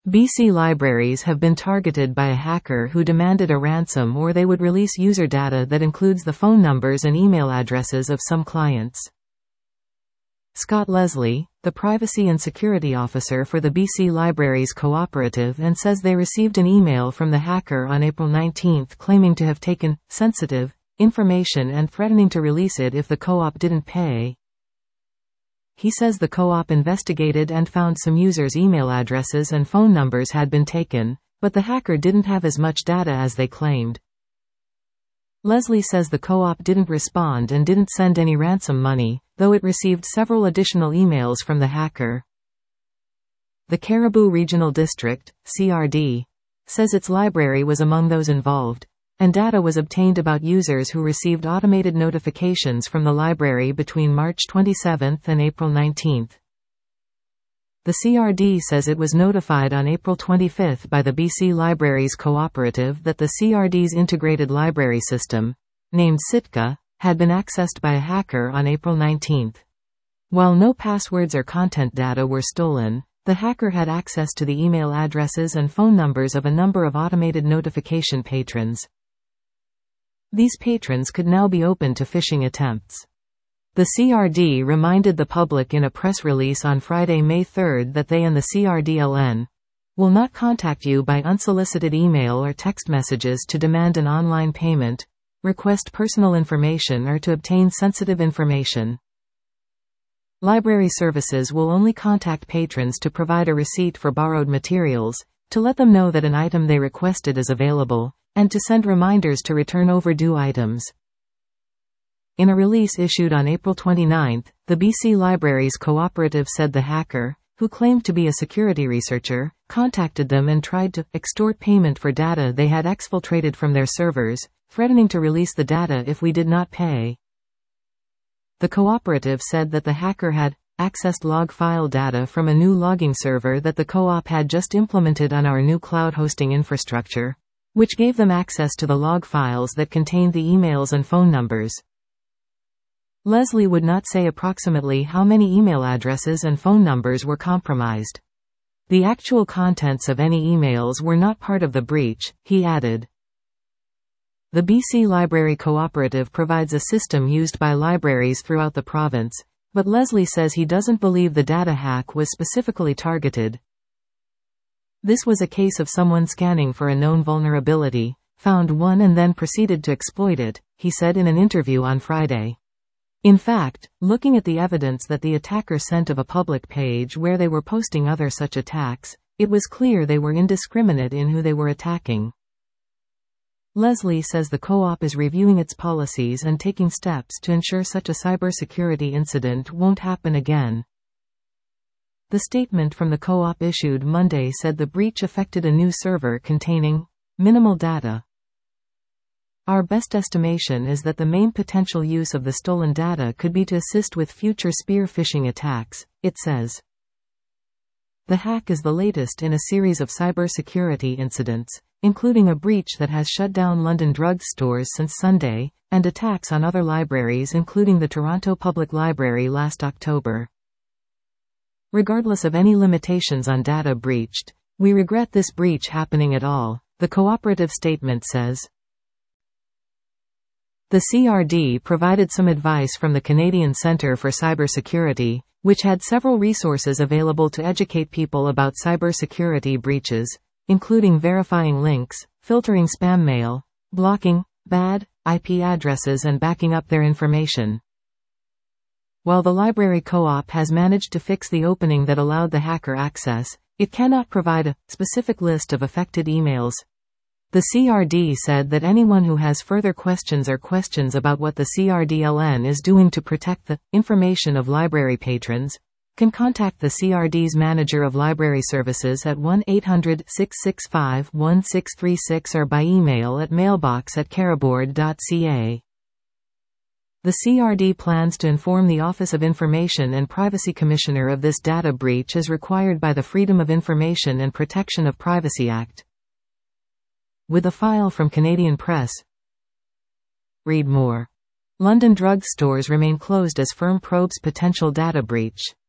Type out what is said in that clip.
BC libraries have been targeted by a hacker who demanded a ransom or they would release user data that includes the phone numbers and email addresses of some clients. Scott Leslie, the Privacy and Security Officer for the BC Libraries Cooperative, and says they received an email from the hacker on April 19 claiming to have taken sensitive information and threatening to release it if the co-op didn't pay. He says the co-op investigated and found some users' email addresses and phone numbers had been taken, but the hacker didn't have as much data as they claimed. Leslie says the co-op didn't respond and didn't send any ransom money, though it received several additional emails from the hacker. The Cariboo Regional District, CRD, says its library was among those involved, and data was obtained about users who received automated notifications from the library between March 27 and April 19. The CRD says it was notified on April 25 by the BC Libraries Cooperative that the CRD's integrated library system, named Sitka, had been accessed by a hacker on April 19. While no passwords or content data were stolen, the hacker had access to the email addresses and phone numbers of a number of automated notification patrons. These patrons could now be open to phishing attempts. The CRD reminded the public in a press release on Friday, May 3 that they and the CRDLN will not contact you by unsolicited email or text messages to demand an online payment, request personal information, or to obtain sensitive information. Library services will only contact patrons to provide a receipt for borrowed materials, to let them know that an item they requested is available, and to send reminders to return overdue items. In a release issued on April 29, the BC Libraries Cooperative said the hacker, who claimed to be a security researcher, contacted them and tried to extort payment for data they had exfiltrated from their servers, threatening to release the data if we did not pay. The cooperative said that the hacker had accessed log file data from a new logging server that the co-op had just implemented on our new cloud hosting infrastructure, which gave them access to the log files that contained the emails and phone numbers. Leslie would not say approximately how many email addresses and phone numbers were compromised. The actual contents of any emails were not part of the breach, he added. The BC Library Cooperative provides a system used by libraries throughout the province, but Leslie says he doesn't believe the data hack was specifically targeted. This was a case of someone scanning for a known vulnerability, found one and then proceeded to exploit it, he said in an interview on Friday. In fact, looking at the evidence that the attacker sent of a public page where they were posting other such attacks, it was clear they were indiscriminate in who they were attacking. Leslie says the co-op is reviewing its policies and taking steps to ensure such a cybersecurity incident won't happen again. The statement from the co-op issued Monday said the breach affected a new server containing minimal data. Our best estimation is that the main potential use of the stolen data could be to assist with future spear phishing attacks, it says. The hack is the latest in a series of cybersecurity incidents, including a breach that has shut down London drug stores since Sunday, and attacks on other libraries including the Toronto Public Library last October. Regardless of any limitations on data breached, we regret this breach happening at all, the cooperative statement says. The CRD provided some advice from the Canadian Centre for Cybersecurity, which had several resources available to educate people about cybersecurity breaches, including verifying links, filtering spam mail, blocking bad IP addresses and backing up their information. While the library co-op has managed to fix the opening that allowed the hacker access, it cannot provide a specific list of affected emails. The CRD said that anyone who has further questions or questions about what the CRDLN is doing to protect the information of library patrons can contact the CRD's Manager of Library Services at 1-800-665-1636 or by email at mailbox@caribord.ca. The CRD plans to inform the Office of Information and Privacy Commissioner of this data breach as required by the Freedom of Information and Protection of Privacy Act. With a file from Canadian Press. Read more. London drug stores remain closed as firm probes potential data breach.